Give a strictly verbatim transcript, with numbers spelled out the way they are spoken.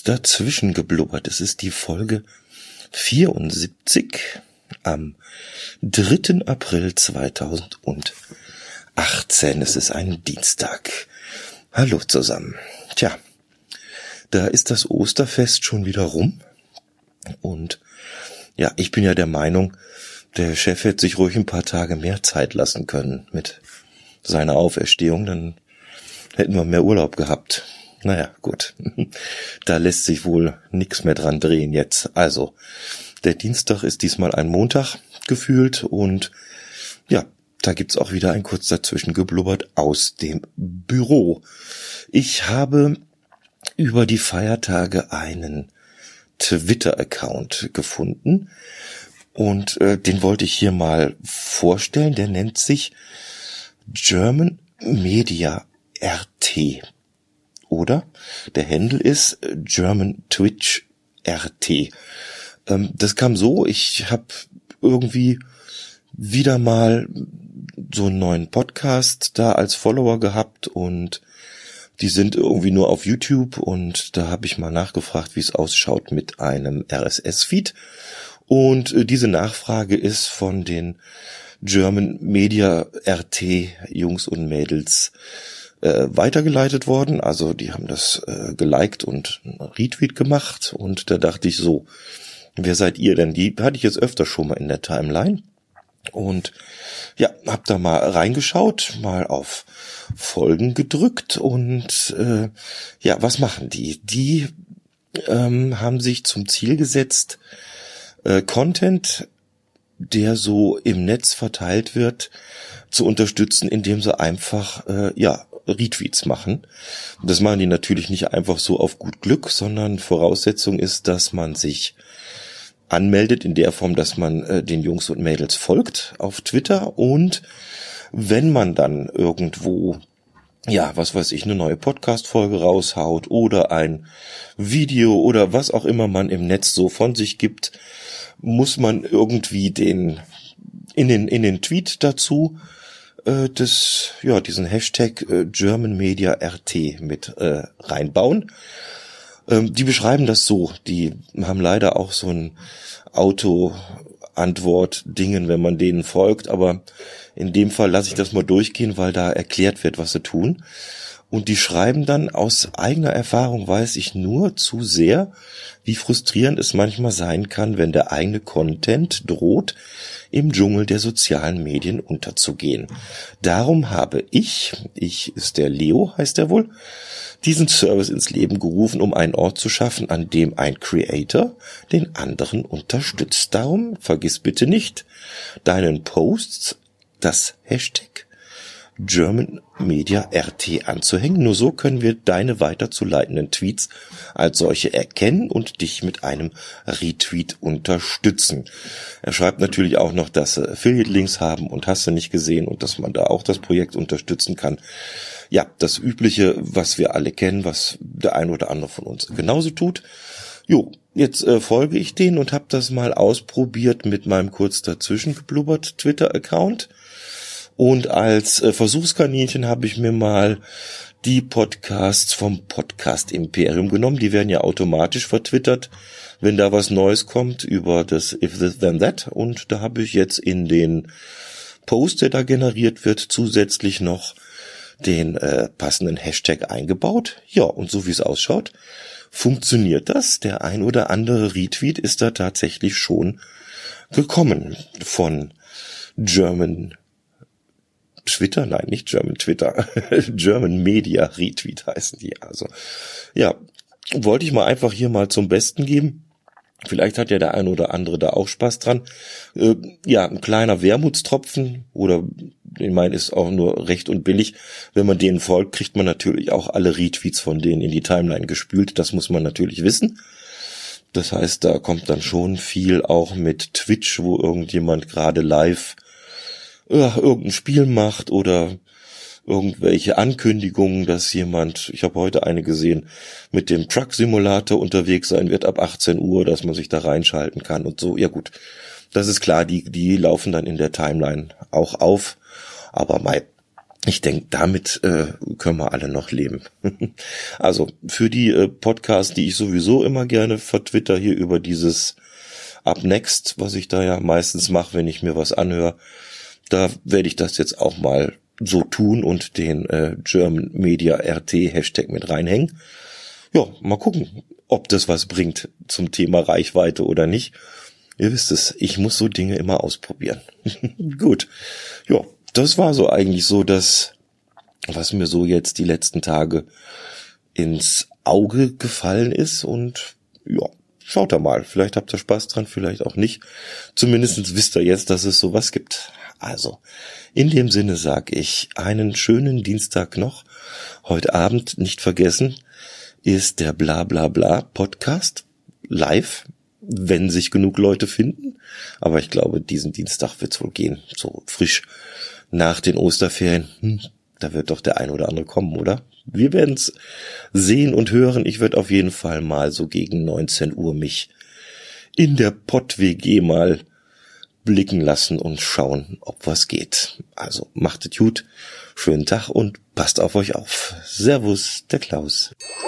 dazwischen geblubbert. Es ist die Folge vierundsiebzig am dritten April zweitausendachtzehn. Es ist ein Dienstag. Hallo zusammen. Tja, da ist das Osterfest schon wieder rum. Und ja, ich bin ja der Meinung, der Chef hätte sich ruhig ein paar Tage mehr Zeit lassen können mit seiner Auferstehung. Dann hätten wir mehr Urlaub gehabt. Naja, gut. Da lässt sich wohl nichts mehr dran drehen jetzt. Also, der Dienstag ist diesmal ein Montag gefühlt und ja, da gibt's auch wieder ein kurz dazwischen geblubbert aus dem Büro. Ich habe über die Feiertage einen Twitter-Account gefunden und äh, den wollte ich hier mal vorstellen. Der nennt sich German Media R T. Oder der Handle ist German Twitch R T. Ähm, das kam so, ich habe irgendwie wieder mal so einen neuen Podcast da als Follower gehabt und die sind irgendwie nur auf YouTube und da habe ich mal nachgefragt, wie es ausschaut mit einem R S S-Feed. Und äh, diese Nachfrage ist von den German Media R T Jungs und Mädels äh, weitergeleitet worden. Also die haben das äh, geliked und einen Retweet gemacht und da dachte ich so, wer seid ihr denn? Die hatte ich jetzt öfter schon mal in der Timeline und ja, hab da mal reingeschaut, mal auf Folgen gedrückt und äh, ja, was machen die? Die ähm, haben sich zum Ziel gesetzt, äh, Content, der so im Netz verteilt wird, zu unterstützen, indem sie einfach äh, ja Retweets machen. Das machen die natürlich nicht einfach so auf gut Glück, sondern Voraussetzung ist, dass man sich anmeldet in der Form, dass man äh, den Jungs und Mädels folgt auf Twitter und wenn man dann irgendwo, ja, was weiß ich, eine neue Podcast-Folge raushaut oder ein Video oder was auch immer man im Netz so von sich gibt, muss man irgendwie den in den in den Tweet dazu äh, das ja diesen Hashtag äh, German Media R T mit äh, reinbauen. Ähm, die beschreiben das so. Die haben leider auch so ein Auto-Antwort-Dingen, wenn man denen folgt, aber in dem Fall lasse ich das mal durchgehen, weil da erklärt wird, was sie tun. Und die schreiben dann, aus eigener Erfahrung weiß ich nur zu sehr, wie frustrierend es manchmal sein kann, wenn der eigene Content droht, im Dschungel der sozialen Medien unterzugehen. Darum habe ich, ich ist der Leo, heißt er wohl, diesen Service ins Leben gerufen, um einen Ort zu schaffen, an dem ein Creator den anderen unterstützt. Darum vergiss bitte nicht, deinen Posts das Hashtag German Media R T anzuhängen. Nur so können wir deine weiterzuleitenden Tweets als solche erkennen und dich mit einem Retweet unterstützen. Er schreibt natürlich auch noch, dass sie Affiliate-Links haben und hast du nicht gesehen und dass man da auch das Projekt unterstützen kann. Ja, das Übliche, was wir alle kennen, was der ein oder andere von uns genauso tut. Jo, jetzt äh, folge ich denen und habe das mal ausprobiert mit meinem kurz dazwischen geblubbert Twitter-Account. Und als äh, Versuchskaninchen habe ich mir mal die Podcasts vom Podcast Imperium genommen. Die werden ja automatisch vertwittert, wenn da was Neues kommt über das If This Then That. Und da habe ich jetzt in den Post, der da generiert wird, zusätzlich noch den äh, passenden Hashtag eingebaut. Ja, und so wie es ausschaut, funktioniert das. Der ein oder andere Retweet ist da tatsächlich schon gekommen von German Twitter, nein, nicht German Twitter, German Media Retweet heißen die. Also ja, wollte ich mal einfach hier mal zum Besten geben. Vielleicht hat ja der ein oder andere da auch Spaß dran. Äh, ja, ein kleiner Wermutstropfen oder ich meine, ist auch nur recht und billig. Wenn man denen folgt, kriegt man natürlich auch alle Retweets von denen in die Timeline gespült. Das muss man natürlich wissen. Das heißt, da kommt dann schon viel auch mit Twitch, wo irgendjemand gerade live ja, irgendein Spiel macht oder irgendwelche Ankündigungen, dass jemand, ich habe heute eine gesehen, mit dem Truck Simulator unterwegs sein wird ab achtzehn Uhr, dass man sich da reinschalten kann und so. Ja gut, das ist klar, die die laufen dann in der Timeline auch auf. Aber mei, ich denke, damit äh, können wir alle noch leben. Also für die äh, Podcasts, die ich sowieso immer gerne vertwitter hier über dieses Up Next, was ich da ja meistens mache, wenn ich mir was anhöre, da werde ich das jetzt auch mal so tun und den äh, German Media R T Hashtag mit reinhängen. Ja, mal gucken, ob das was bringt zum Thema Reichweite oder nicht. Ihr wisst es, ich muss so Dinge immer ausprobieren. Gut, ja, das war so eigentlich so das, was mir so jetzt die letzten Tage ins Auge gefallen ist. Und ja, schaut da mal, vielleicht habt ihr Spaß dran, vielleicht auch nicht. Zumindest wisst ihr jetzt, dass es sowas gibt. Also, in dem Sinne sag ich, einen schönen Dienstag noch. Heute Abend, nicht vergessen, ist der Blablabla Podcast live, wenn sich genug Leute finden. Aber ich glaube, diesen Dienstag wird's wohl gehen, so frisch nach den Osterferien. Hm, da wird doch der ein oder andere kommen, oder? Wir werden's sehen und hören. Ich werde auf jeden Fall mal so gegen neunzehn Uhr mich in der Pott-W G mal blicken lassen und schauen, ob was geht. Also macht es gut, schönen Tag und passt auf euch auf. Servus, der Klaus.